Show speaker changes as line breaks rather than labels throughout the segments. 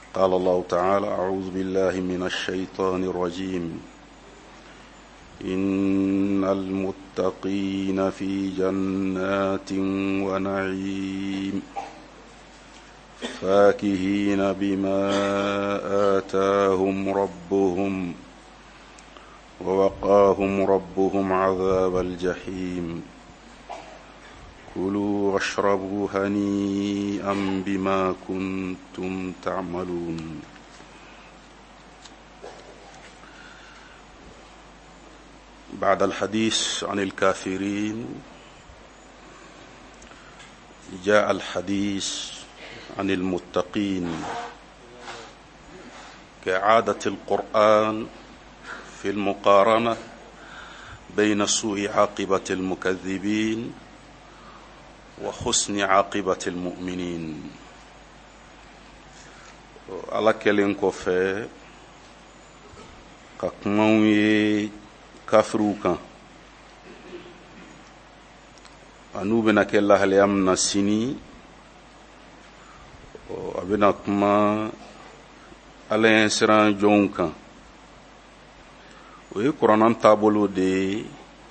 قال الله تعالى: أعوذ بالله من الشيطان الرجيم. إن المتقين في جنات ونعيم فاكهين بما آتاهم ربهم ووقاهم ربهم عذاب الجحيم. كلوا واشربوا هنيئا بما كنتم تعملون. بعد الحديث عن الكافرين جاء الحديث عن المتقين كعادة القرآن في المقارنة بين سوء عاقبة المكذبين وحسن عاقبة المؤمنين. على كلين كوفي كاكماوي كافروكا أنوبنا كلا هليامنا سيني أبنا كما على إنسان جونكا ويقرأنا تابلو دي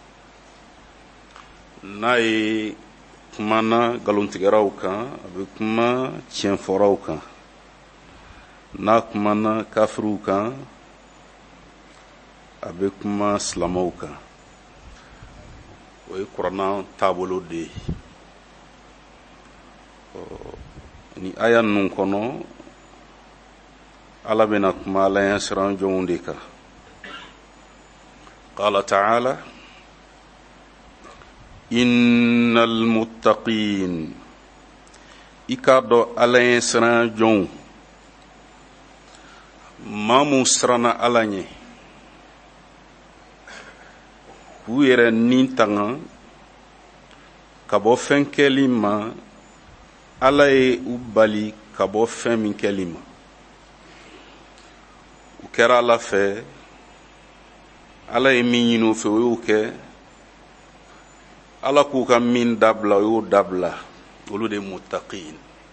ناي kumana galontigaraw kan a bɛ kuma tiɲɛfɔraw kan n'a kumana kafiriw kan a bɛ kuma silamɛw kan. O ye kuranna taabolo de ye. Ni aya ninnu kɔnɔ Ala bɛna kuma Ala ɲɛ siran jɔnw de kan. Qala ta'ala: innal muttaqin ikado alayen siran jon mamu sirana alanye k'u yɛrɛ nin tanga ka bɔ fɛn kɛli ma Ala ye u bali ka bɔ fɛn min kɛli ma. U kɛra Ala fɛ, Ala ye min ɲini u fɛ o y'o kɛ. Ala k'u ka min dabila o y'o dabila. Olu de muttaqin.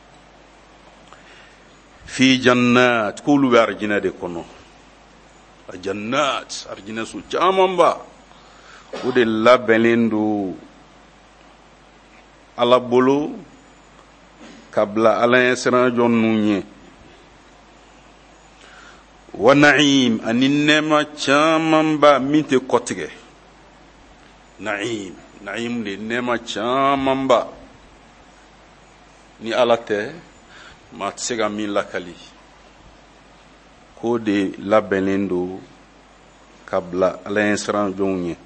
Fi jannat, k'olu bɛ arijinɛ de kɔnɔ. A jannat, arijinɛ so caman ba. O de labɛnnen do Ala bolo ka bila Ala ɲɛ siran jɔn ninnu ɲɛ. Wa na'im, ani nɛɛma caman ba min tɛ kɔtigɛ. Na'im. Na'im de nɛɛma caman ba ni Ala tɛ maa tɛ se ka min lakali. K'o de labɛnnen do ka bila Ala ɲɛ siran jɔnw ɲɛ.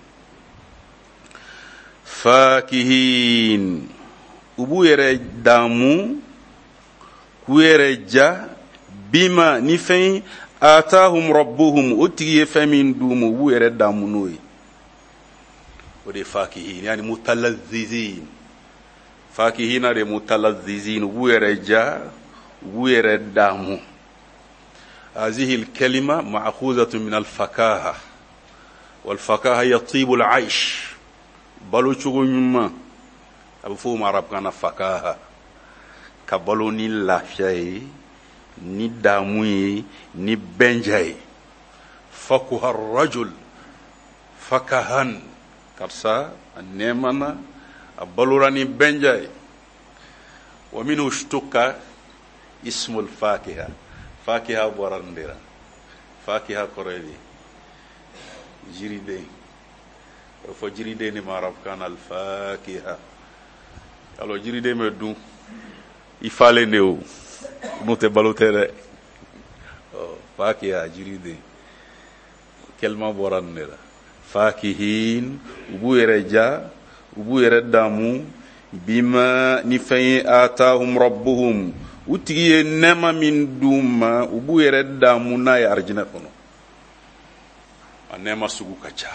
Fakihin, u b'u yɛrɛ daamu k'u yɛrɛ ja bima ni fɛn atahum rabbuhum o tigi ye fɛn min d'u ma u b'u yɛrɛ daamu n'o ye. O de fakihin, yani mutalazzizin. Fakihina de mutalazzizin, u b'u yɛrɛ ja, u b'u yɛrɛ daamu. هذه الكلمة مأخوذة من الفكاهة، والفكاهة هي طيب العيش. بلو چوغو نيما أبو فوم عرب كان فكاهة كبلو ني لافياي ني داموي ني بنجاي. فكه الرجل فكهن كرسا النيمانا البلوراني بنجاي. ومنه اشتق اسم الفاكهة. فاكهة بورانديرا فاكهة كوريدي جريدي فجريدي ni marab kan al fakiha. Alors jride me dou il fallait néo monte balotere fakiha jride kelma boranera fakihin ubu yereja ubu yeredamu bima ni fayi atahum rabbuhum utigi nema min duma ubu yeredamu na ya arjina kono anema sugu kacha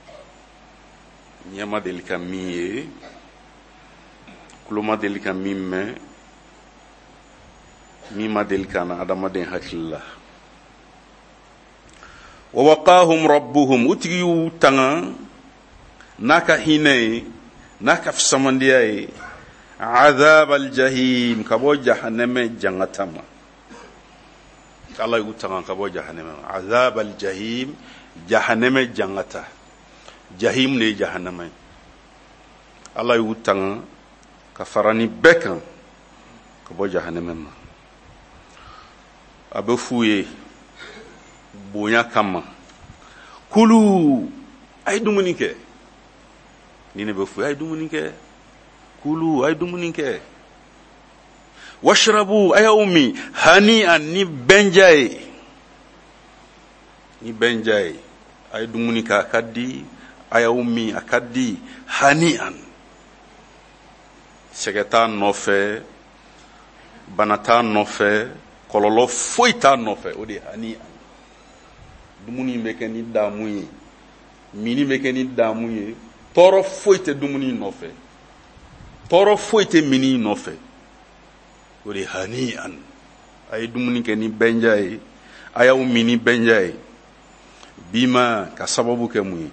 nyama delika miye kuluma delika mimme mima delika na adama den hakilla wa waqahum rabbuhum utigi tanga naka hine naka fsamandiyaye عذاب الجحيم كبو جهنم جنتما Allah y'u tanga ka bɔ jahannama azab al jahim jahannama jangata jahim ne jahannama Allah y'u tanga ka farani bekan ka bɔ jahannama ma abe fuye bonya kama kulu ay dumuni kɛ ni ne be fuye ay dumuni kɛ kulu ay dumuni kɛ washrabu ay ummi hani'an ni benjay ay dumuni ka kaddi ay ummi akaddi hani'an segeta nɔfɛ banata nɔfɛ kɔlɔlɔ foyi t'a nɔfɛ o de hani'an dumuni bɛ kɛ ni damu ye mini bɛ kɛ ni damu ye tɔɔrɔ foyi tɛ dumuni nɔfɛ tɔɔrɔ foyi tɛ mini nɔfɛ o de hani'an a ye dumuni kɛ ni bɛnja ye a y'aw mini bɛnja ye bima ka sababu kɛ mun ye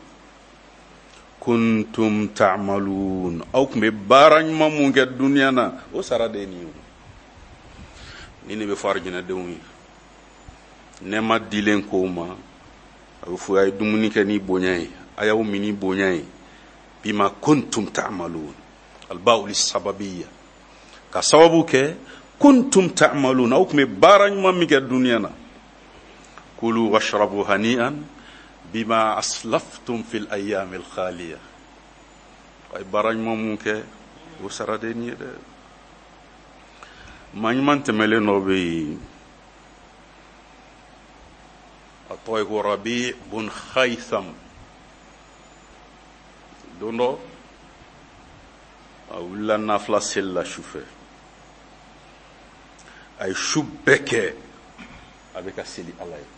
kuntum ta'malun aw tun bɛ baara ɲuman mun kɛ duniya na o sara de ye nin ye ni ne bɛ fɔ arijinɛdenw ye nɛɛma dilen kow ma a bɛ fɔ a ye dumuni kɛ ni bonya ye a y'aw mini bonya ye bima kuntum ta'malun alba'u lisababiyya ka sababu kɛ kuntum ta'malun aw tun bɛ baara ɲuman min kɛ duniya na kulu washrabu hani'an bima aslaftum fil ayyamil khaliya ay baara ɲuman mun kɛ o sara de nin ye dɛ maa ɲuman tɛmɛlen dɔ bɛ yen a tɔgɔ ye ko Rabi' bun Khaytham don dɔ a wulila nafila seli la sufɛ a ye su bɛɛ kɛ a bɛ ka seli Ala ye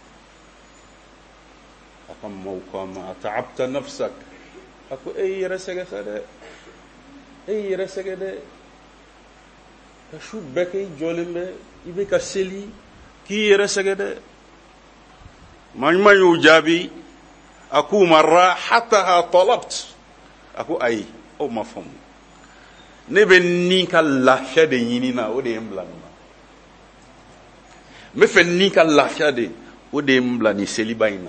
a ka maaw ko a ma ata'abta nafsak a ko e y'i yɛrɛ sɛgɛ sa dɛ e y'i yɛrɛ sɛgɛ dɛ ka su bɛɛ kɛ i jɔlen bɛ i bɛ ka seli k'i yɛrɛ sɛgɛ dɛ maa ɲuman y'u jaabi a k'u ma rahataha talabt a ko ayi aw ma faamu ne bɛ ni ka lafiya de ɲini na o de ye n bila nin na n bɛ fɛ ni ka lafiya de o de ye n bila nin seliba in na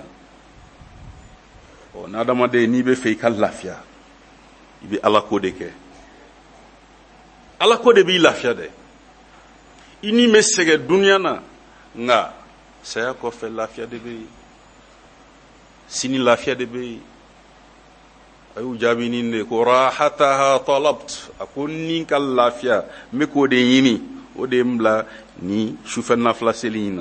n'adamaden n'i bɛ fɛ i ka lafiya i bɛ Ala ko de kɛ Ala ko de b'i lafiya dɛ i ni bɛ sɛgɛn duniya na nka saya kɔfɛ lafiya de bɛ yen sini lafiya de bɛ yen a y'u jaabi ni de ko rahataha talabt a ko ni ka lafiya n bɛ k'o de ɲini o de ye n bila ni sufɛ nafila seli in na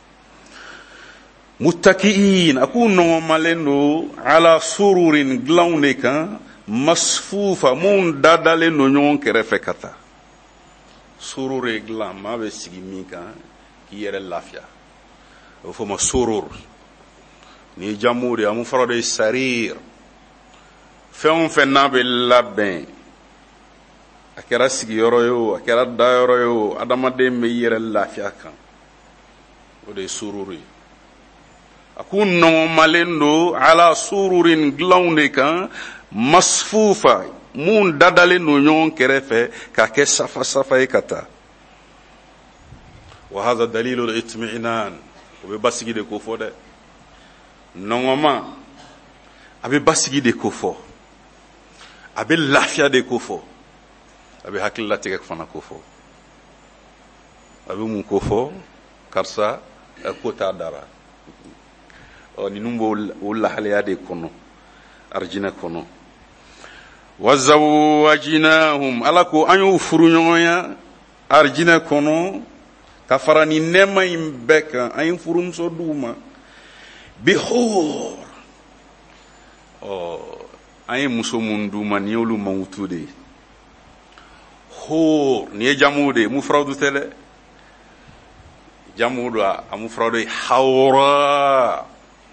muttaki'in a k'u nɔgɔmalen don ala sururin dilanw de kan masfufa mun dadalen don ɲɔgɔn kɛrɛfɛ ka taa surur ye dilan maa bɛ sigi min kan k'i yɛrɛ lafiya a bɛ fɔ o ma surur ni ye jamu de amu fɔlɔ de ye sarir fɛn o fɛn n'a bɛ labɛn a kɛra sigiyɔrɔ ye o a kɛra dayɔrɔ ye o adamaden bɛ yɛrɛ lafiya kan o de ye surur ye a k'u nɔgɔmalen don ala sururin dilanw de kan masfufa mun dadalen don ɲɔgɔn kɛrɛfɛ ka kɛ safa safa ye ka taa wa hadha dalilul itmi'nan o bɛ basigi de ko fɔ dɛ nɔgɔma a bɛ basigi de ko fɔ a bɛ lafiya de ko fɔ a bɛ hakililatigɛ fana ko fɔ a bɛ mun ko fɔ karisa ko t'a dara ninnu b'o lahalaya de kɔnɔ arijinɛ kɔnɔ wazawajinahum ala ko an y'u furu ɲɔgɔnya arijinɛ kɔnɔ ka fara ni nɛɛma in bɛɛ kan an ye furumuso d'u ma bihur an ye muso mun d'u ma ni y'olu mawutu de ye hur ni ye jamu de ye mufradu tɛ dɛ jamu do a mufradu ye hawra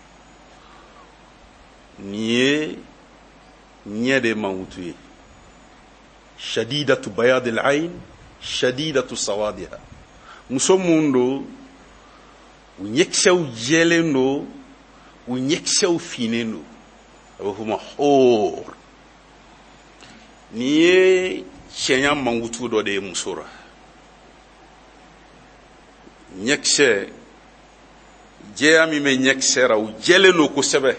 ni ye ɲɛ de mawutu ye shadidatu bayadil ayn shadidatu sawadiha muso mun do u ɲɛkisɛw jɛlen do u ɲɛkisɛw finnen do a bɛ fɔ ma hur ni ye cɛɲa mawutu dɔ de ye muso ra ɲɛkisɛ jɛya min bɛ ɲɛkisɛra u jɛlen don kosɛbɛ.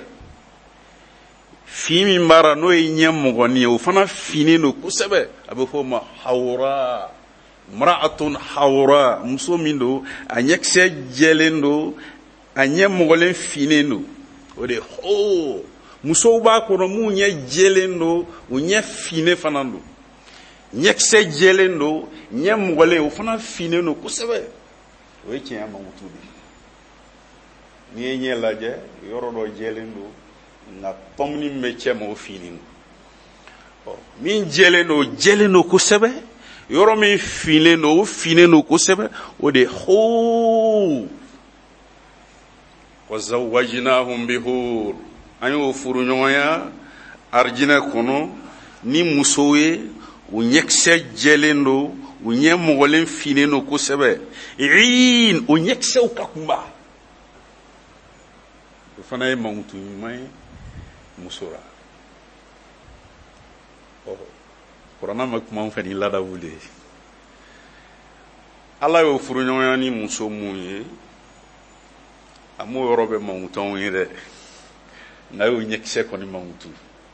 Fin min b'ara n'o ye ɲɛ mɔgɔnin ye o fana finen don kosɛbɛ. A bɛ fɔ o ma hawra. Imra'atun hawra, muso min don a ɲɛkisɛ jɛlen don, a ɲɛ mɔgɔlen finen don. O de ho. Musow b'a kɔnɔ mun ɲɛ jɛlen don, u ɲɛ finen fana don. Ɲɛkisɛ jɛlen don, ɲɛ mɔgɔlen o fana finen don kosɛbɛ. O ye tiɲɛ mankutu de. N'i ye ɲɛ lajɛ, yɔrɔ dɔ jɛlen don, nka pɔmuni min bɛ cɛ ma o finen don. Min jɛlen don, o jɛlen don kosɛbɛ. Yɔrɔ min finen don, o finen don kosɛbɛ. O de ho. Wa zawwajnahum bihur. An y'o furu ɲɔgɔnya arijinɛ kɔnɔ ni musow ye, u ɲɛkisɛ jɛlen don, u ɲɛ mɔgɔlen finen don kosɛbɛ. Iin, o ɲɛkisɛw ka kunba. O fana ye mankutu ɲuman ye muso la. Kuranɛ ma kuma an fɛ ni ladabu de ye. Ala y'o furu ɲɔgɔnya ni muso mun ye, a m'o yɔrɔ bɛ mankutu anw ye dɛ. N'a y'o ɲɛkisɛ kɔni mankutu.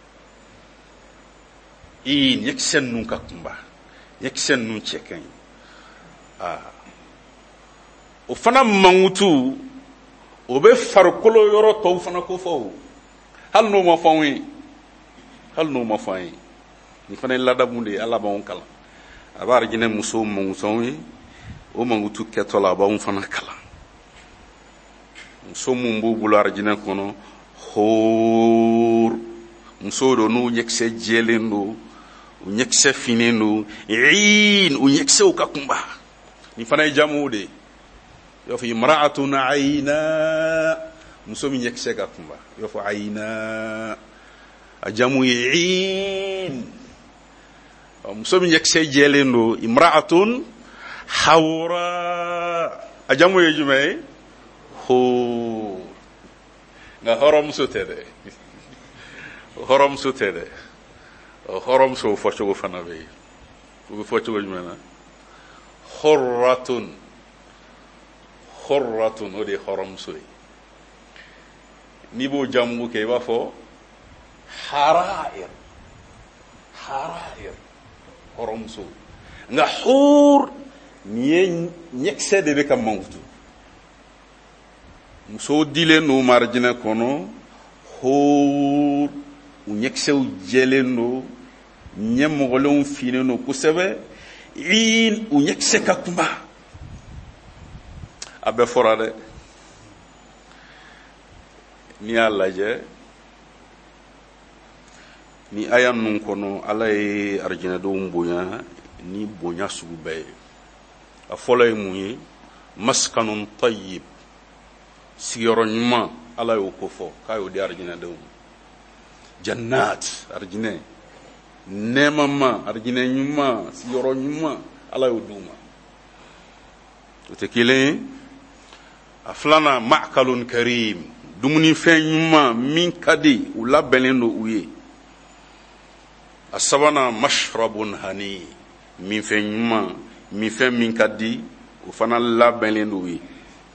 Ɲɛkisɛ ninnu ka kunba, ɲɛkisɛ ninnu cɛ ka ɲi. O fana mankutu, o bɛ farikolo yɔrɔ tɔw fana ko fɔ o. Hali n'o ma fɔ anw ye. Hali n'o ma fɔ an ye. Ni fana ye ladabu de ye, Ala b'anw kalan. A b'a arijinɛ musow mankutu anw ye, o mankutu kɛtɔ la a b'anw fana kalan. Muso mun b'u bolo arijinɛ kɔnɔ, hor, musow don n'u ɲɛkisɛ jɛlen don, u ɲɛkisɛ finen don, iin, u ɲɛkisɛw ka kunba. Ni fana ye jamu de ye. I b'a fɔ imra'atun ayna, muso min ɲɛkisɛ ka kunba. I b'a fɔ ayna, a jamu ye iin. Muso min ɲɛkisɛ jɛlen don, imra'atun hawra, a jamu ye jumɛn ye? Ho. Nka hɔrɔnmuso tɛ dɛ. Hɔrɔnmuso tɛ dɛ. Hɔrɔnmuso fɔcogo fana bɛ yen. U bɛ fɔ cogo jumɛn na? Hurratun. Hurratun, o de ye hɔrɔnmuso ye. N'i b'o jamu kɛ i b'a fɔ hara'ir. Hara'ir. Hɔrɔnmuso. Nka hur, nin ye ɲɛkisɛ de bɛ ka mankutu. Musow dilen don marijinɛ kɔnɔ, hor, u ɲɛkisɛw jɛlen don, ɲɛ mɔgɔlenw finen don kosɛbɛ, iin, u ɲɛkisɛ ka kunba. A bɛɛ fɔra dɛ. N'i y'a lajɛ, ni aya ninnu kɔnɔ Ala ye arijinɛdenw bonya ni bonya sugu bɛɛ ye. A fɔlɔ ye mun ye? Maskanun tayyib. Sigiyɔrɔ ɲuman, Ala y'o ko fɔ k'a y'o di arijinɛdenw. Jannat, arijinɛ. Nɛɛmama, arijinɛ ɲuman, sigiyɔrɔ ɲuman, Ala y'o d'u ma. O tɛ kelen ye. A filanan, ma'kalun karim. Dumunifɛn ɲuman min ka di, u labɛnnen don u ye. A sabanan, mashrabun hani. Minfɛn ɲuman, minfɛn min ka di, o fana labɛnnen don u ye.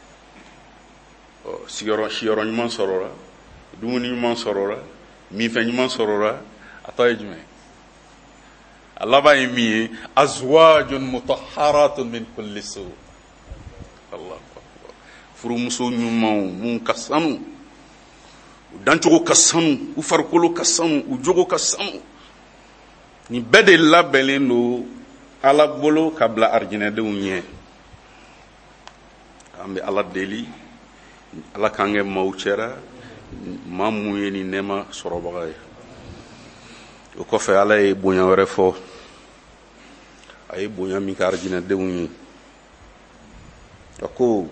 Sigiyɔrɔ ɲuman sɔrɔla, dumuni ɲuman sɔrɔla, minfɛn ɲuman sɔrɔla, a tɔ ye jumɛn? A laban ye min ye? Azwajun mutahharatun min kulli su. Allahu akbar. Furumuso ɲumanw mun ka sanu, u dancogo ka sanu, u farikolo ka sanu, u jogo ka sanu. Nin bɛɛ de labɛnnen don Ala bolo ka bila arijinɛdenw ɲɛ. An bɛ Ala deli, Ala k'an kɛ maaw cɛla, maa mun ye nin nɛɛma sɔrɔbaga ye. O kɔfɛ Ala ye bonya wɛrɛ fɔ. A ye bonya min kɛ arijinɛdenw ye. A ko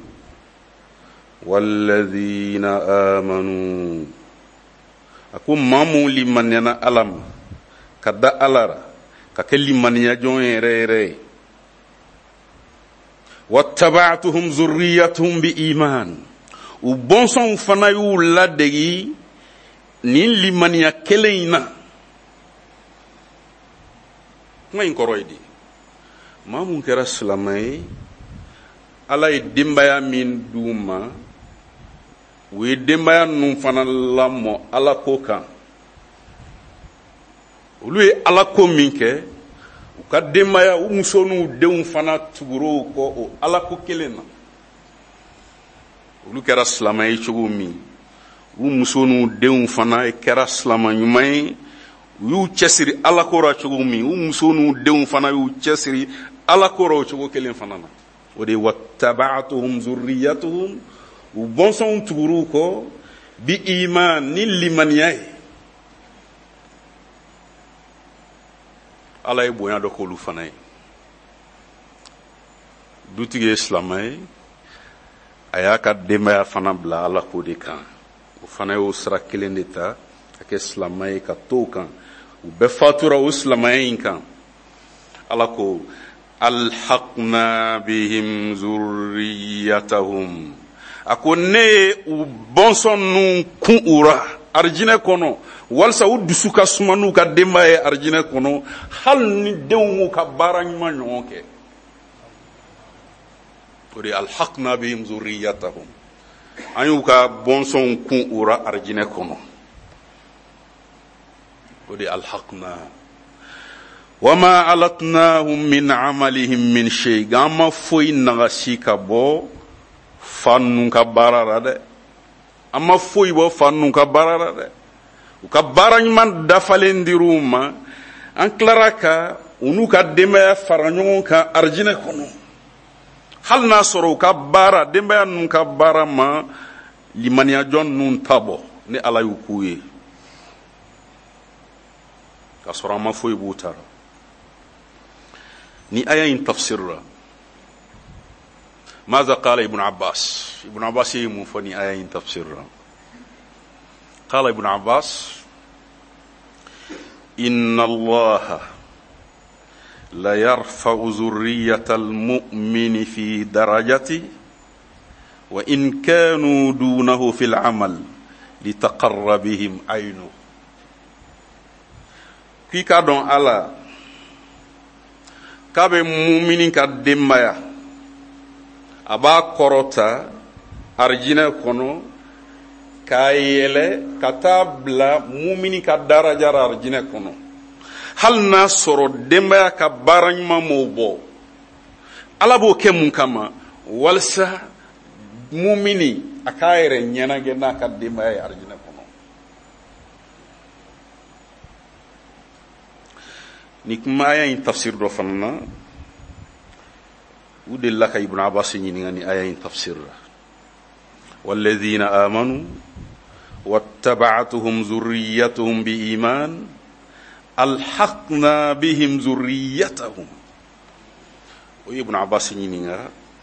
walladhina amanu. A ko maa mun limaniyana Ala ma, ka da Ala la, ka kɛ limaniya jɔn yɛrɛ yɛrɛ ye. Wattaba'tuhum zurriyatuhum bi iman. U bɔnsɔnw fana y'u ladegi nin limaniya kelen in na. Kuma in kɔrɔ ye di? Maa mun kɛra silamɛ ye, Ala ye denbaya min d'u ma, u ye denbaya ninnu fana lamɔ ala ko kan olu ye ala ko min kɛ u ka denbaya u muso n'u denw fana tugura kɔ o ala ko kelen na olu kɛra silamɛ ye cogo min u muso n'u denw fana kɛra silamɛ ɲuman ye u y'u cɛsiri ala ko ra cogo min u muso n'u denw fana y'u cɛsiri ala ko ra o cogo kelen fana na o de wattaba'atuhum zurriyatuhum u bɔnsɔnw tugur'u kɔ bi iman ni limaniya ye ala ye bonya dɔ k'olu fana ye dutigi ye silamɛ ye a y'a ka denbaya fana bila ala ko de kan o fana y'o sira kelen de ta ka kɛ silamɛ ye ka to kan u bɛɛ fatura o silamɛya in kan ala ko alhaqna bihim zurriyatahum a ko ne ye u bɔnsɔn ninnu kun u ra arijinɛ kɔnɔ walasa u dusu ka suma n'u ka denbaya ye arijinɛ kɔnɔ hali ni denw m'u ka baara ɲuman ɲɔgɔn kɛ o de alhaqna bihim zurriyatahum an y'u ka bɔnsɔnw kun u ra arijinɛ kɔnɔ o de alhaqna wama alatnahum min amalihim min shay nka an ma foyi nagasi ka bɔ fa ninnu ka baara la dɛ an ma foyi bɔ fa ninnu ka baara la dɛ u ka baara ɲuman dafalen dir'u ma an tilara ka u n'u ka denbaya fara ɲɔgɔn kan arijinɛ kɔnɔ hali n'a sɔrɔ u ka baara denbaya ninnu ka baara ma limaniyajɔn ninnu ta bɔ ni ala y'u k'u ye k'a sɔrɔ an ma foyi b'u ta la ni aya in tafsirra ماذا قال ابن عباس يمفني آية تفسيرها قال ابن عباس إن الله لا يرفع ذرية المؤمن في درجته وإن كانوا دونه في العمل لتقر بهم عينه كي كادون على كابي مؤمنين كدمايا a b'a kɔrɔta arijinɛ kɔnɔ k'a yɛlɛ ka taa bila mumini ka daraja la arijinɛ kɔnɔ hali n'a sɔrɔ denbaya ka baara ɲuman m'o bɔ ala b'o kɛ mun kama walasa mumini a k'a yɛrɛ ɲɛnajɛ n'a ka denbaya ye arijinɛ kɔnɔ ni kumaya in tafsir dɔ fana na ودل لك ابن عباس ɲininka آية تفسير والذين آمنوا واتبعتهم ذريتهم بإيمان ألحقنا بهم ذريتهم وابن عباس ɲininka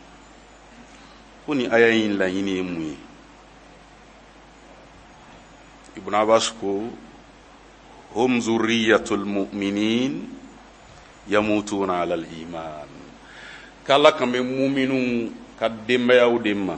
كوني آية لا ɲini ابن عباس ko هم ذرية المؤمنين يموتون على الإيمان kala kan bɛ muminu ka denbayaw de ma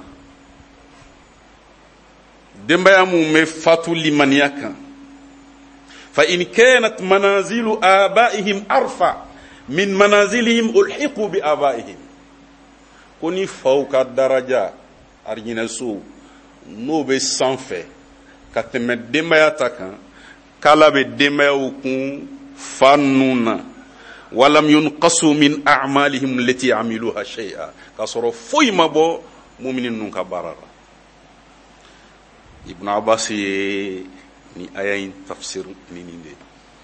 denbaya mun bɛ fatu limaniya kan fa in kanat manazilu abaihim arfa min manazilihim ulhiqu bi abaihim ko ni faw ka daraja arijinɛso n'o bɛ sanfɛ ka tɛmɛ denbaya ta kan kala bɛ denbayaw kun fa ninnu na walam yunqasu min a'malihim allati amiluha shay'a ka sɔrɔ foyi ma bɔ muminin ninnu ka baara la ibn abbas ye ni aya in tafsir nin de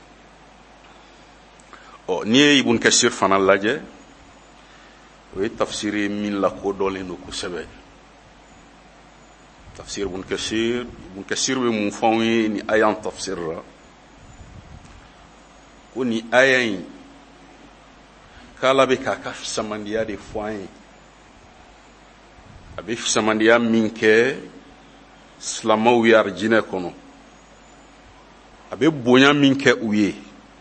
ni ye ibn kasir fana lajɛ o ye tafsiri min lakodɔnlen don kosɛbɛ tafsir ibn kasir bɛ mun fɔ anw ye ni aya in tafsir la ko ni aya in k'ala bɛ k'a ka fisamandiya de fɔ an ye a bɛ fisamandiya min kɛ silamɛw ye arijinɛ kɔnɔ a bɛ bonya min kɛ u ye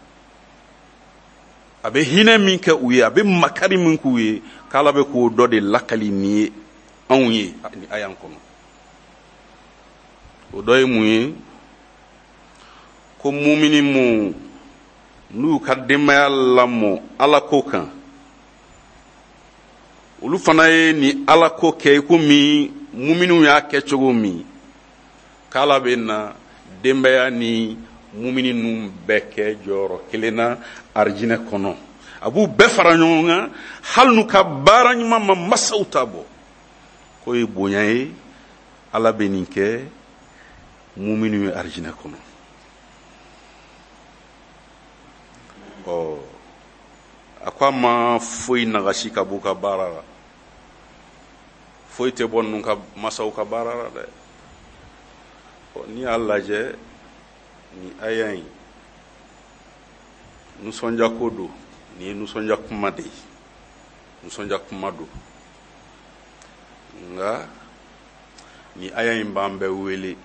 a bɛ hinɛ min kɛ u ye a bɛ makari min k'u ye k'ala bɛ k'o dɔ de lakali ni ye anw ye ni aya kɔnɔ o dɔ ye mun ye ko mumini mun n'u ka denbaya lamɔ ala ko kan olu fana ye ni ala ko kɛ komi muminiw y'a kɛ cogo min k'ala bɛ na denbaya ni mumini ninnu bɛɛ kɛ jɔyɔrɔ kelen na arijinɛ kɔnɔ. a b'u bɛɛ fara ɲɔgɔn kan hali n'u ka baara ɲuman ma masaw ta bɔ. k'o ye bonya ye ala bɛ nin kɛ mumini ye arijinɛ kɔnɔ. a ko a ma foyi nagasi ka b'u ka baara la, foyi tɛ bɔ ninnu ka masaw ka baara la dɛ. n'i y'a lajɛ ni aya in nisɔndiya ko don, nin ye nisɔndiya kuma de ye, nisɔndiya kuma don. nka ni aya in b'an bɛɛ wele,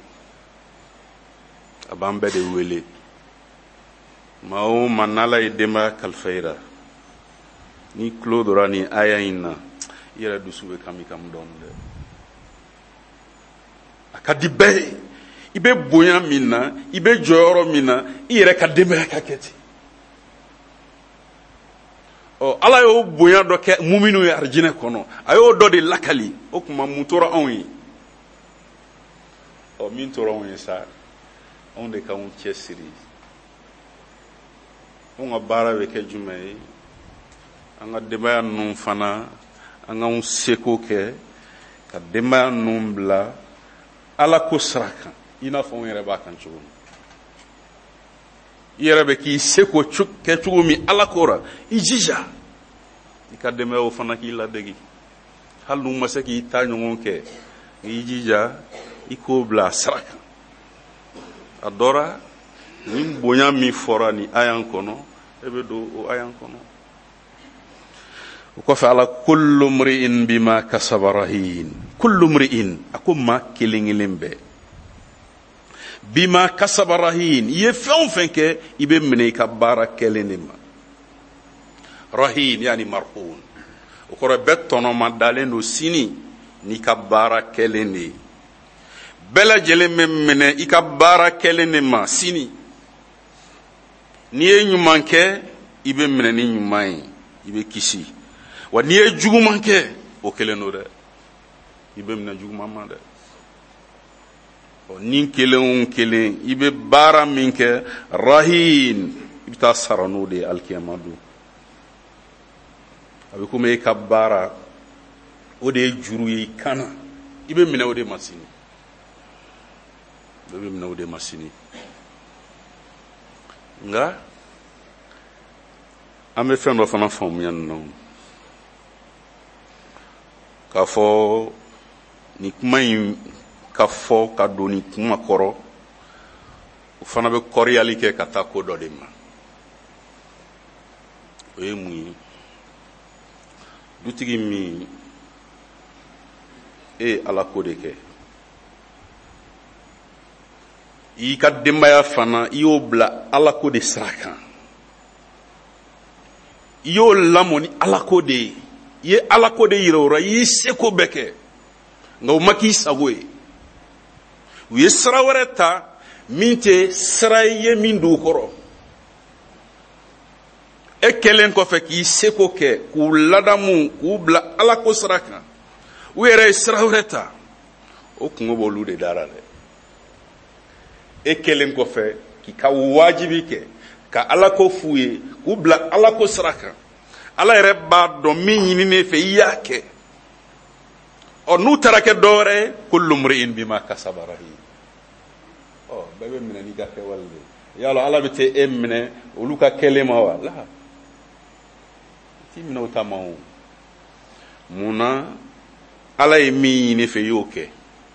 a b'an bɛɛ de wele. maa o maa n'ala ye denbaya kalifa i la, n'i tulo dora ni aya in na i yɛrɛ dusu bɛ kami kami dɔɔnin dɛ. a ka di bɛɛ ye i bɛ bonya min na, i bɛ jɔyɔrɔ min na, i yɛrɛ ka denbaya ka kɛ ten. ala y'o bonya dɔ kɛ muminu ye arijinɛ kɔnɔ, a y'o dɔ de lakali. o tuma mun tora anw ye? min tora anw ye sa, anw de k'anw cɛsiri. anw ka baara bɛ kɛ jumɛn ye? an ka denbaya ninnu fana an k'anw seko kɛ ka denbaya ninnu bila ala ko sira kan, i n'a fɔ anw yɛrɛ b'a kan cogo min. i yɛrɛ bɛ k'i seko kɛ cogo min ala ko ra, i jija i ka denbayaw fana k'i ladegi. hali n'u ma se k'i ta ɲɔgɔn kɛ, i jija i k'o bila sira kan. a dɔra ni bonya min fɔra ni ayan kɔnɔ, e bɛ don o ayan kɔnɔ. o kɔfɛ ala kullu mri'in bima kasaba rahin. kullu mri'in, a ko maa kelen kelen bɛɛ, bima kasaba rahin, i ye fɛn o fɛn kɛ i bɛ minɛ i ka baara kɛlen de ma. rahin yani marhun, o kɔrɔ bɛɛ tɔnɔma dalen don sini n'i ka baara kɛlen de ye. bɛɛ lajɛlen bɛ minɛ i ka baara kɛlen de ma sini. n'i ye ɲuman kɛ i bɛ minɛ ni ɲuman ye, i bɛ kisi. wa n'i ye juguman kɛ o kelen don dɛ, i bɛ minɛ juguman ma dɛ. ni kelen o kelen i bɛ baara min kɛ rahin, i bɛ taa sara n'o de ye alikiyama don. a bɛ komi e ka baara o de ye juru ye i kan na, i bɛ minɛ o de ma sini. i bɛ minɛ o de ma sini. nka an bɛ fɛn dɔ fana faamuya nin na, k'a fɔ ni kuma in ka fɔ ka don ni kuma kɔrɔ, o fana bɛ kɔrɔyali kɛ ka taa ko dɔ de ma. o ye mun ye? dutigi min e ye ala ko de kɛ, i ka denbaya fana i y'o bila ala ko de sira kan, i y'o lamɔ ni ala ko de ye, i ye ala ko de yira o la, i y'i seko bɛɛ kɛ, nka o ma k'i sago ye. u ye sira wɛrɛ ta min tɛ sira ye min don u kɔrɔ. e kɛlen kɔfɛ k'i seko kɛ, k'u ladamu, k'u bila ala ko sira kan, u yɛrɛ ye sira wɛrɛ ta, o kungo b'olu de dara dɛ. e kɛlen kɔfɛ k'i ka wajibi kɛ, ka ala ko f'u ye, k'u bila ala ko sira kan, ala yɛrɛ b'a dɔn min ɲininen fɛ i y'a kɛ. n'u taara kɛ dɔwɛrɛ ye, kullu mri'in bima kasaba rahin. bɛɛ bɛ minɛ n'i ka kɛwale de. yala ala bɛ t'e minɛ olu ka kɛlen ma wa? la, t'i minɛ o ta ma o. munna? ala ye min ɲini fɛ i y'o kɛ,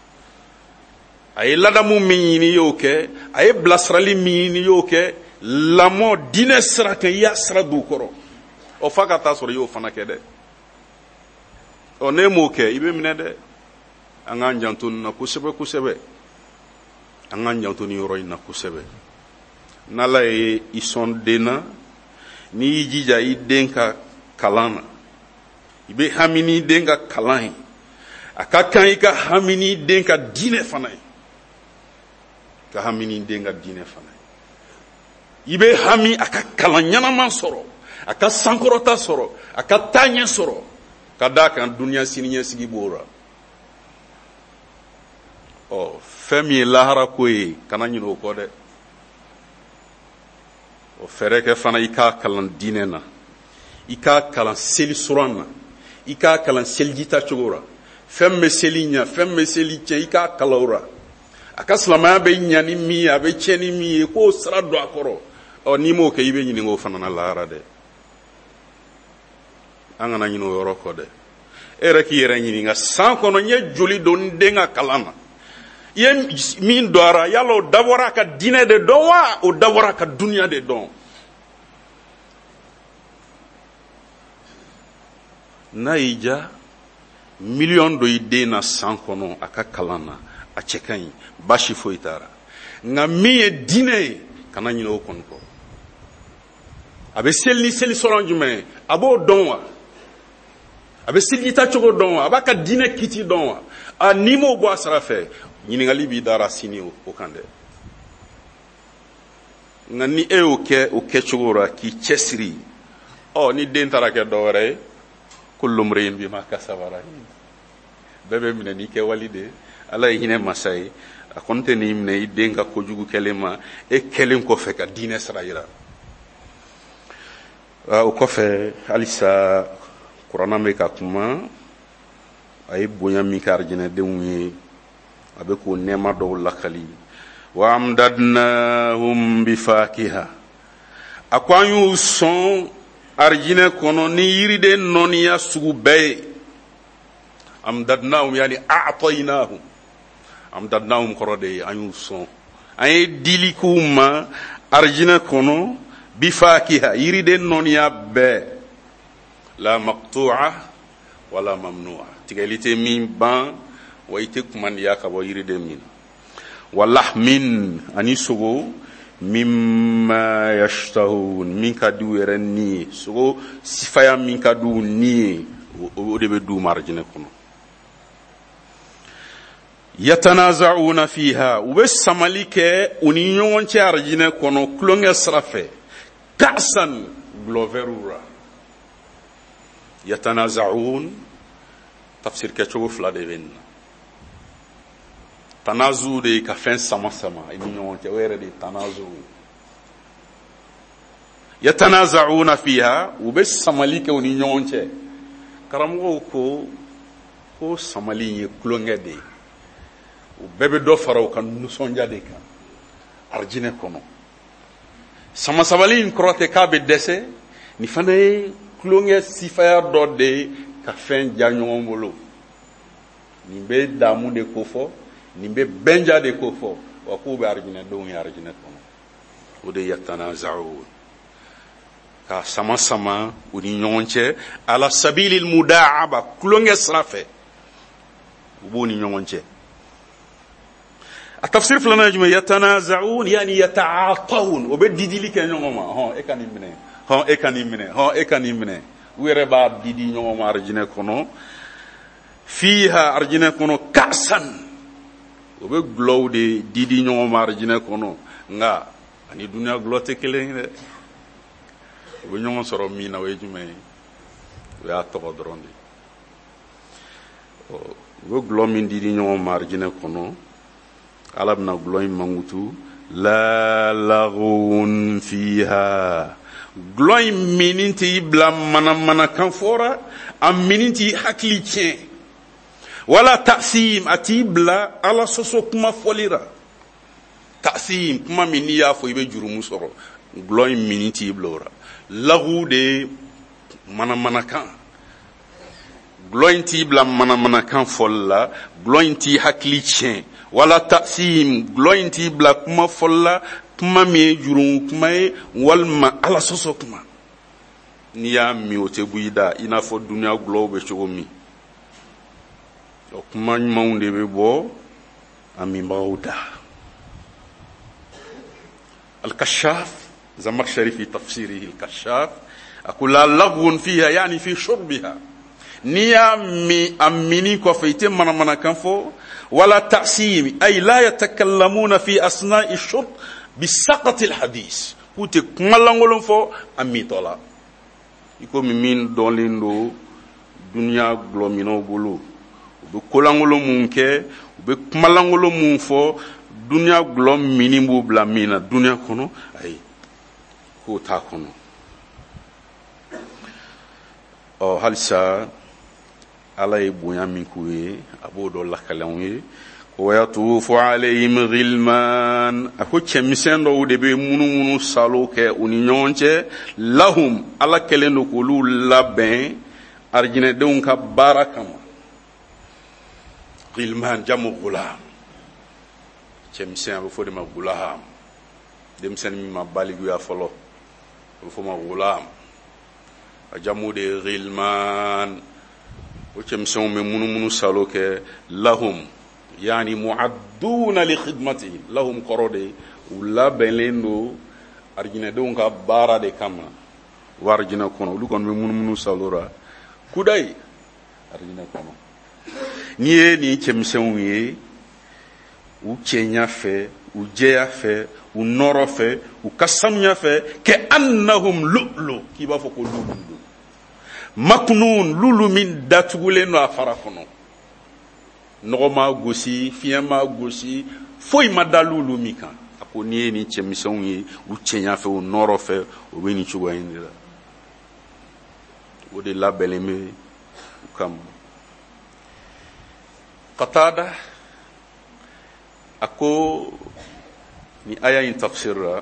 a ye ladamu min ɲini i y'o kɛ, a ye bilasirali min ɲini i y'o kɛ, lamɔ diinɛ sira kan i y'a sira don u kɔrɔ. f'a ka taa sɔrɔ i y'o fana kɛ dɛ. n'e m'o kɛ i bɛ minɛ dɛ. an k'an janto nin na kosɛbɛ kosɛbɛ, an k'an janto nin yɔrɔ in na kosɛbɛ. n'ala ye i sɔn den na, n'i y'i jija i den ka kalan na, i bɛ hami n'i den ka kalan ye, a ka kan i ka hami n'i den ka diinɛ fana ye, ka hami n'i den ka diinɛ fana ye. i bɛ hami a ka kalan ɲɛnama sɔrɔ, a ka sankɔrɔta sɔrɔ, a ka taaɲɛ sɔrɔ, ka d'a kan duniya siniɲɛsigi b'o la. fɛn min ye lahara ko ye kana ɲinɛ o kɔ dɛ. O fɛrɛ kɛ fana i k'a kalan diinɛ na, i k'a kalan seli suran na, i k'a kalan selijita cogo la. Fɛn bɛ seli ɲɛ, fɛn bɛ seli tiɲɛ, i k'a kalan o la. A ka silamɛya bɛ ɲɛ ni min ye, a bɛ tiɲɛ ni min ye, k'o sira don a kɔrɔ. N'i m'o kɛ i bɛ ɲininka o fana na lahara dɛ. An kana ɲinɛ o yɔrɔ kɔ dɛ. E yɛrɛ k'i yɛrɛ ɲininka san kɔnɔ n ye joli don n den ka kalan na, i ye min dɔn a la yala o dabɔra a ka diinɛ de dɔn wa o dabɔra a ka duniya de dɔn? N'a y'i ja miliyɔn dɔ i den na san kɔnɔ a ka kalan na, a cɛ ka ɲi, baasi foyi t'a la. Nka min ye diinɛ ye kana ɲinɛ o kɔni kɔ. A bɛ seli ni seli sɔrɔ jumɛn ye? A b'o dɔn wa? A bɛ selijita cogo dɔn wa? A b'a ka diinɛ kiti dɔn wa? N'i m'o bɔ a sira fɛ, ɲininkali b'i dara sini o kan dɛ. Nka ni e y'o kɛ o kɛcogo la k'i cɛsiri, ni den taara kɛ dɔ wɛrɛ ye, kullu mri'in bima kasaba rahin, bɛɛ bɛ minɛ n'i kɛwale de. Ala ye hinɛ masa ye, a kɔni tɛ n'i minɛ i den ka kojugu kɛlen ma, e kɛlen kɔfɛ ka diinɛ sira yira. O kɔfɛ halisa kuranɛ bɛ ka kuma, a ye bonya min kɛ arijinɛdenw ye, a bɛ k'o nɛɛma dɔw lakali. wa amdadnahum bifakiha, a ko an y'u sɔn arijinɛ kɔnɔ ni yiriden nɔniya sugu bɛɛ ye. amdadnahum yani a'tainahum, amdadnahum kɔrɔ de ye an y'u sɔn, an ye dili k'u ma arijinɛ kɔnɔ bifakiha, yiriden nɔniya bɛɛ, la maqtu'a wala mamnu'a, tigɛli tɛ min ban wa i tɛ kumandiya ka bɔ yiriden min na. wa lahmin, ani sogo, mimma yashtahun, min ka di u yɛrɛ ni ye, sogo sifaya min ka di u ni ye, o de bɛ di u ma arijinɛ kɔnɔ. yatanaza'una fiha, u bɛ samali kɛ u ni ɲɔgɔn cɛ arijinɛ kɔnɔ tulonkɛ sira fɛ, ka'san, gulɔ wɛriw la. yatanaza'un tafsir kɛcogo fila de bɛ nin na. tanazu de ka fɛn sama sama i ni ɲɔgɔn cɛ, o yɛrɛ de ye tanazu. yatanaza'una fiha, u bɛ samali kɛ u ni ɲɔgɔn cɛ. karamɔgɔw ko samali in ye tulonkɛ de ye, u bɛɛ bɛ dɔ fara u ka nisɔndiya de kan arijinɛ kɔnɔ. sama sabali in kɔrɔ tɛ k'a bɛ dɛsɛ, nin fana ye tulonkɛ sifaya dɔ de ye ka fɛn ja ɲɔgɔn bolo. nin bɛ damu de ko fɔ, nin bɛ bɛnja de ko fɔ, wa k'u bɛ arijinɛdenw ye arijinɛ kɔnɔ. o de ye yatanaza'un, ka sama sama u ni ɲɔgɔn cɛ, ala sabilil muda'aba, tulonkɛ sira fɛ u b'u ni ɲɔgɔn cɛ. a tafsir filanan ye jumɛn? yatanaza'un yani yata'atawun, o bɛ didili kɛ ɲɔgɔn ma, e ka nin minɛ, e ka nin minɛ, e ka nin minɛ. u yɛrɛ b'a didi ɲɔgɔn ma arijinɛ kɔnɔ. fiha, arijinɛ kɔnɔ, ka'san, o bɛ gulɔw de didi ɲɔgɔn ma arijinɛ kɔnɔ, nka ani duniya gulɔ tɛ kelen ye dɛ. u bɛ ɲɔgɔn sɔrɔ min na o ye jumɛn ye? o y'a tɔgɔ dɔrɔn de. u bɛ gulɔ min didi ɲɔgɔn ma arijinɛ kɔnɔ, ala bɛna gulɔ in mankutu, la laghun fiha, gulɔ in minin t'i bila manamanakan fɔra, a minin t'i hakili tiɲɛ, wala ta'sim, a t'i bila ala sɔsɔ kuma fɔli la. ta'sim, kuma min n'i y'a fɔ i bɛ jurumu sɔrɔ, gulɔ in minin t'i bila o la. laghu de manamanakan, gulɔ in t'i bila manamanakan fɔli la, gulɔ in t'i hakili tiɲɛ, wala ta'sim, gulɔ in t'i bila kuma fɔli la, kuma min ye jurumu kuma ye, walima ala sɔsɔ kuma. n'i y'a min o tɛ bɔ i da, i n'a fɔ duniya gulɔw bɛ cogo min. o kuma ɲumanw de bɛ bɔ a minbagaw da. al-Kashaf, Zamakhshari fi tafsirihi al-Kashaf, aqul la laghwun fiha yani fi shurbiha, n'i y'a min a mini kɔfɛ i tɛ manamanakan fɔ, wala ta'sim ay la yatakallamuna fi asna'i shurb bi saqati al-hadith, k'u tɛ kuma lankolon fɔ a mitɔ la. i komi min dɔnlen don duniya gulɔminaw bolo, u bɛ kolankolon mun kɛ, u be kumalangolo mun fɔ dunuya gulɔ mini b'u bila min na dunuya kɔnɔ ayi k'o t'a kɔnɔ. Halisa ala ye bonya min k'u ye a b'o dɔ lakalanw ye. ويطوف عليهم غلمان ako cɛmisɛn dɔw de bɛ munumunu salo kɛ u ni ɲɔgɔn cɛ lahum ala kɛlen don k'olu labɛn arijinɛdenw ka baara kama. غلمان jamu gulam, cɛmisɛn a bɛ fɔ de ma gulam, denmisɛnnin min ma baliguya fɔlɔ a bɛ fɔ ma gulam, a jamu de ye غلمان. o cɛmisɛnw bɛ munumunu salo kɛ lahum yani mu'adduna li khidmatihim, lahum kɔrɔ de u labɛnlen don arijinɛdenw ka baara de kama. o arijinɛ kɔnɔ olu kɔni bɛ munumunu salora kudayi arijinɛ kɔnɔ. n'i ye nin cɛmisɛnw ye u cɛɲa fɛ u jɛya fɛ u nɔrɔ fɛ u ka sanuya fɛ kɛ annahum lu'lu, k'i b'a fɔ ko lulu don, maknun lulu min datugulen don a fara kɔnɔ, nɔgɔ ma gosi fiɲɛ ma gosi foyi ma da lulu min kan. a ko n'i ye nin cɛmisɛnw ye u cɛɲa fɛ u nɔrɔ fɛ u bɛ nin cogoya in de la, o de labɛnlen bɛ u kama. Qatada a ko ni aya in tafsir la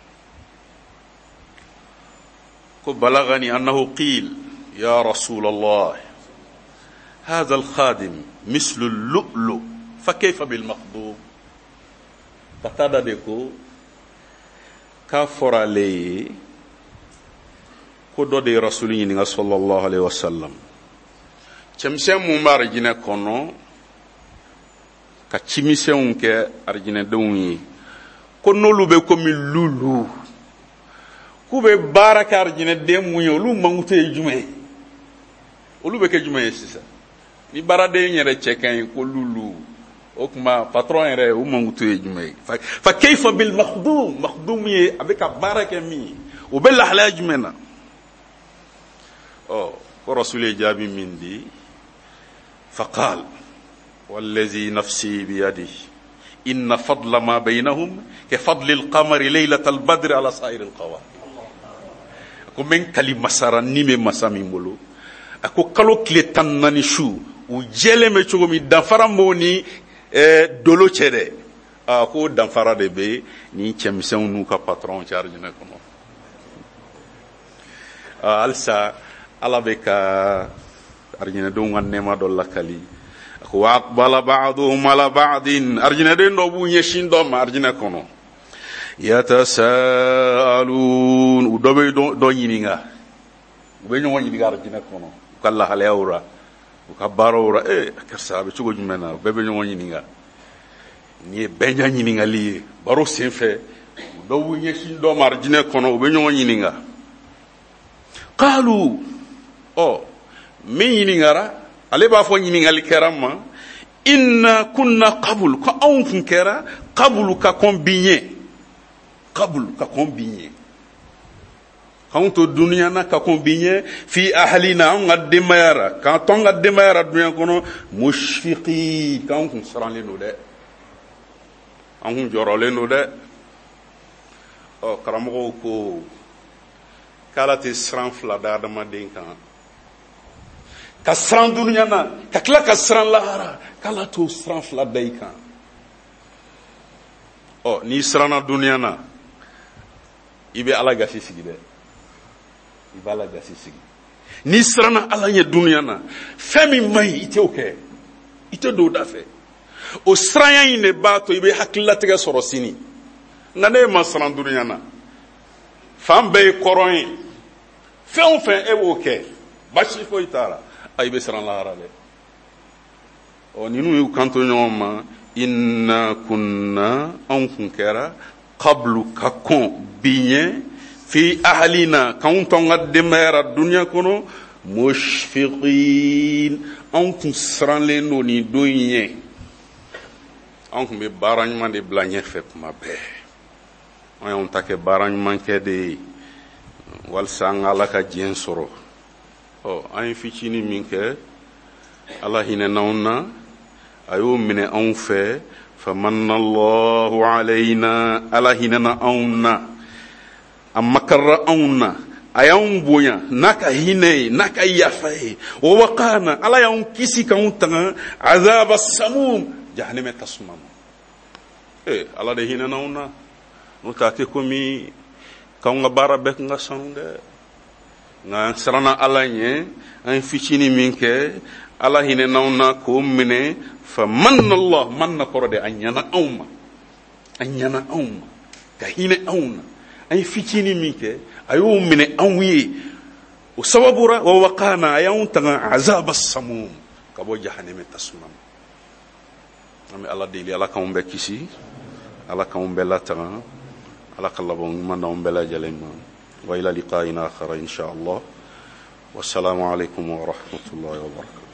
ko balagani annahu qil ya rasulallah هذا الخادم مثل اللؤلؤ فكيف بالمخدوم. Qatada de ko k'a fɔra ale ye ko dɔ de ye rasuli ɲininka sallallahu alaihi wasallam, cɛmisɛn mun bɛ arijinɛ kɔnɔ ka cimisɛnw kɛ arijinɛdenw ye ko n'olu bɛ komi lulu, k'u bɛ baara kɛ arijinɛden mun ye olu mankute ye jumɛn ye, olu bɛ kɛ jumɛn ye sisan. ni baaraden yɛrɛ cɛ ka ɲi ko lulu, o tuma patron yɛrɛ o mankutu ye jumɛn ye. fa kayfa bil makhdum, makhdum ye a bɛ ka baara kɛ min ye o bɛ lahalaya jumɛn na. ko rasul ye jaabi min di, faqal wallazi nafsi biyadihi inna fadla ma baynahum ka fadli alqamari laylatal badri ala sa'ir alqawam. ko men kali masara ni me masa min bolo, a ko kalo tile 14 su u jɛlen bɛ cogo min danfara m'o ni dolo cɛ dɛ. ko danfara de bɛ ni cɛmisɛnw n'u ka patron cɛ arijinɛ kɔnɔ. halisa ala bɛ ka arijinɛdenw ka nɛɛma dɔ lakali. ko wa aqbala ba'duhum ala ba'din, arijinɛden dɔ b'u ɲɛsin dɔ ma arijinɛ kɔnɔ. yatasaalun, u dɔ bɛ dɔ ɲininka, u bɛ ɲɔgɔn ɲininka arijinɛ kɔnɔ u ka lahalayaw la u ka baaraw la. karisa a bɛ cogo jumɛn na, u bɛɛ bɛ ɲɔgɔn ɲininka. nin ye bɛɛ ɲɛ ɲininkali ye baro senfɛ, u dɔ b'u ɲɛsin dɔ ma arijinɛ kɔnɔ u bɛ ɲɔgɔn ɲininka. qalu, min ɲininkara ale b'a fɔ ɲininkali kɛra ma, inna kunna qabul, ko anw kun kɛra qabul ka kɔn bi ɲɛ, qabul ka kɔn bi ɲɛ, k'anw to duniya na ka kɔn bi ɲɛ, fi ahlina anw ka denbaya ra, k'an to an ka denbaya ra duniya kɔnɔ, mushfiqin k'anw kun siranlen don dɛ, an kun jɔrɔlen don dɛ. karamɔgɔw ko k'ala tɛ siran fila da adamaden kan, ka siran duniya na ka tila ka siran lahara, k'ala t'o siran fila da i kan. n'i siranna duniya na i bɛ ala gasi sigi dɛ, i bɛ ala gasi sigi. n'i siranna ala ɲɛ duniya na fɛn min man ɲi i t'o kɛ, i tɛ don o da fɛ. o siranya in de b'a to i bɛ hakililatigɛ sɔrɔ sini. nka ne ma siran duniya na, fan bɛɛ ye kɔrɔn ye, fɛn o fɛn e b'o kɛ basi foyi t'a la, i bɛ siran lahara dɛ. ninnu y'u kanto ɲɔgɔn ma, inna kunna anw kun kɛra qablu ka kɔn bi ɲɛ, fi ahlina k'anw to an ka denbaya ra duniya kɔnɔ, mushfiqin anw kun siranlen don nin don in ɲɛ, anw kun bɛ baara ɲuman de bila ɲɛfɛ tuma bɛɛ. an y'anw ta kɛ baara ɲuman kɛ de ye walasa an ka ala ka diɲɛ sɔrɔ. an ye fitinin min kɛ ala hinɛna anw na, ayo mine anw fɛ famanna Allahu alayna ala hinana anw na a makarra anw na a y'anw bonya n'a ka hinɛ ye n'a ka yafa ye wa waqana ala y'anw kisi k'anw tanga azaba samum jahannama tasuma ma ala de hinɛ anw na n'o tɛ a tɛ komi k'anw ka baara bɛɛ tun ka sanu dɛ nka an siranna ala ɲɛ an ye fitinin min kɛ ala hinɛ anw na k'o minɛ famanna Allah manna kɔrɔ de a ɲana anw ma ka hinɛ anw na an ye fitinin min kɛ a y'o minɛ anw ye o sababura wa waqana a y'anw tanga azaba samum ka bɔ jahannama tasuma ma an bɛ ala deli ala k'anw bɛɛ kisi ala k'anw bɛɛ latanga ala ka laban ɲuman d'anw bɛɛ lajɛlen ma wa ila liqa'ina akhara insha Allah wassalamu alaikum wa rahmatullahi wa barakatuh